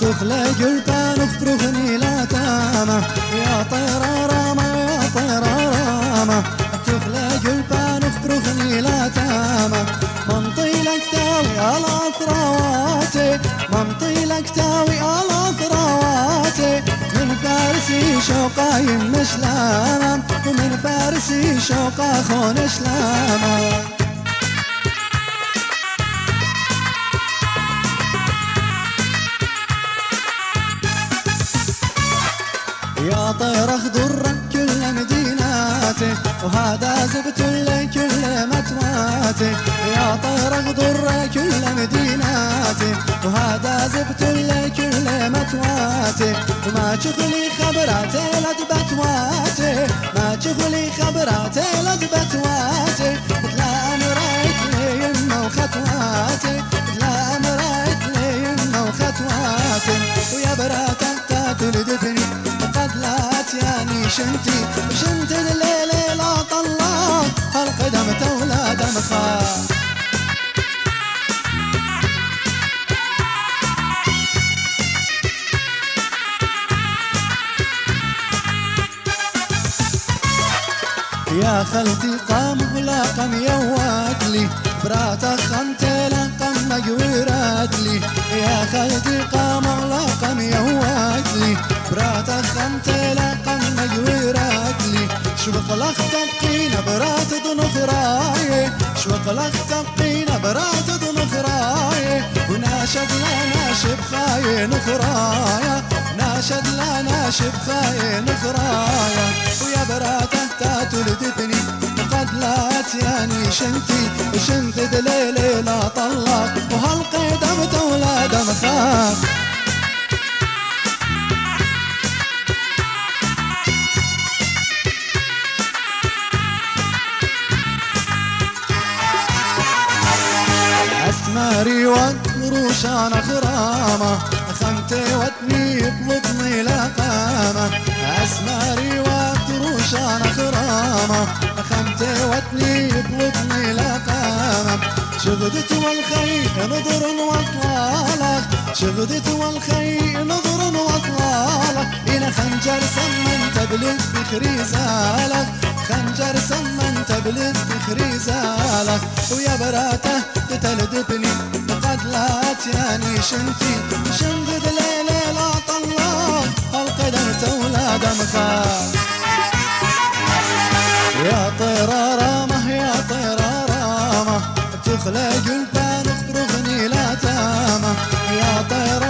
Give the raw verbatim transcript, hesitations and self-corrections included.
تخلق البان فرغني لا تامه يا طيرارامه يا طيرارامه تخلق البان فرغني لا تامه منطي لك تاوي على ثرواتي منطي لك تاوي على ثرواتي من فارسي شوقا يمش لامه ومن فارسي شوقا خون شلامه يا طير اخضر كل مديناتي وهذا زبت لي كل متواتي يا طير اخضر كل مديناتي وهذا زبت لي كل متواتي وما شغلي خبراتي لدبتواتي ما شغلي خبراتي لدبتواتي لا امريت لي يمه وخطواتي لا امريت لي يمه وخطواتي ويا براتا تولدتني قد لا تياني شنتي وشنت الليلة لا طلع هالقدم تولاد مخاف يا خلتي قام غلاقم يواد لي براتا خمتي لقم مقويرات لي يا خلتي قام غلاقم يواد لي براتا خمتي لقم مقويرات لي شوق لك تبقينا برات ضنفراي شوق لك تبقينا برات ضنفراي وناشد لا ناشب خاي نخرايا ناشد لا ناشب خاي نخرايا ويا براتا تولدتني قد لا تياني شنتي وشنت دليلي لا طلق وهالقدم تولاد مخاف اسماري وروشان غرامه خمتي وتني ببطني لقامه اسماري وروشان غرامه خمتي وتني ببطني لقامه شغدت والخي نظر واطلالك شغدت والخي نظر واطلالك الى خنجر سمنت بلد بخريزالك خنجر سمنت بلد بخريزالك ويا براته تلدبني قد لا تياني شنتي شنقد ليلي لا طلال القدم تولاد مخاف يا طيرارامه يا طيرارامه تخلق البان فرغني لا تامه يا طيرارامه